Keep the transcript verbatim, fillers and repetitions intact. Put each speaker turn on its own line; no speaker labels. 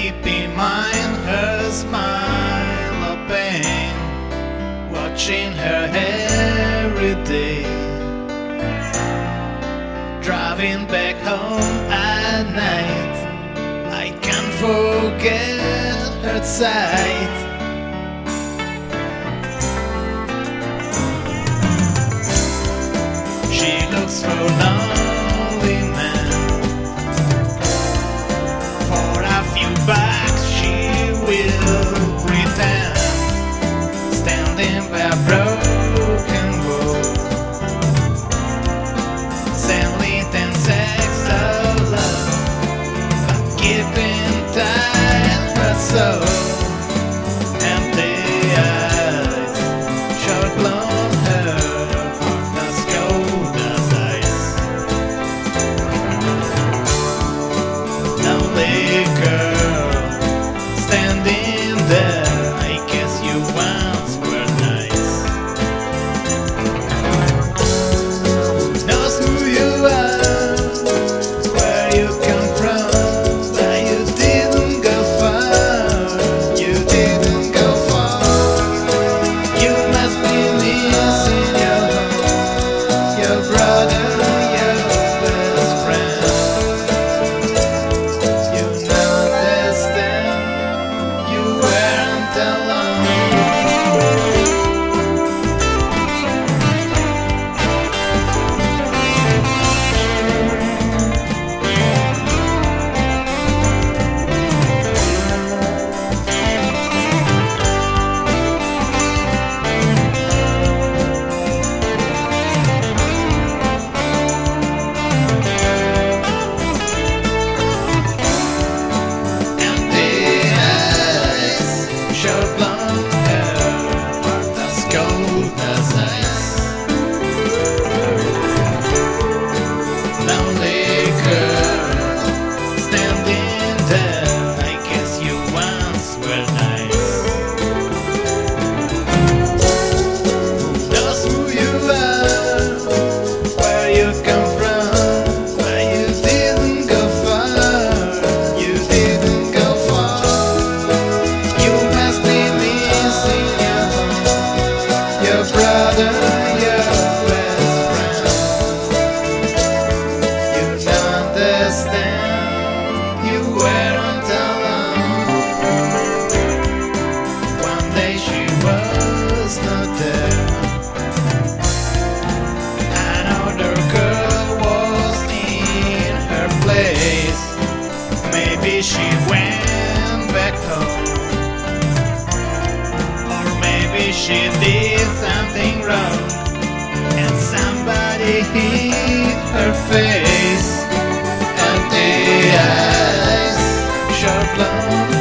keep in mind her smile of pain, watching her every day, driving back home at night. I can't forget her sight. She looks for a lonely man. For a few bucks she will pretend, standing by a broken wall, selling ten sacks of love, but keeping tight her soul. Empty eyes, short blonde hair, heart as cold as ice. Lonely girl, standing there, I guess you once were nice. Knows who you are, where you come from, but you didn't go far. You didn't go far. You must be missing your home, your brother, your best friend. You now understand you weren't alone. Empty eyes, short blonde hair, heart as cold as ice. Lonely girl, standing there, I guess you once were nice. Knows who you are, where you come from, but you didn't go far. You didn't go far. You must be missing your home, your brother, your best friend. You now understand you weren't alone. One day she was not there. Another girl was in her place. Maybe she went back home, or maybe she did something wrong and somebody hit her face. Empty eyes, short blonde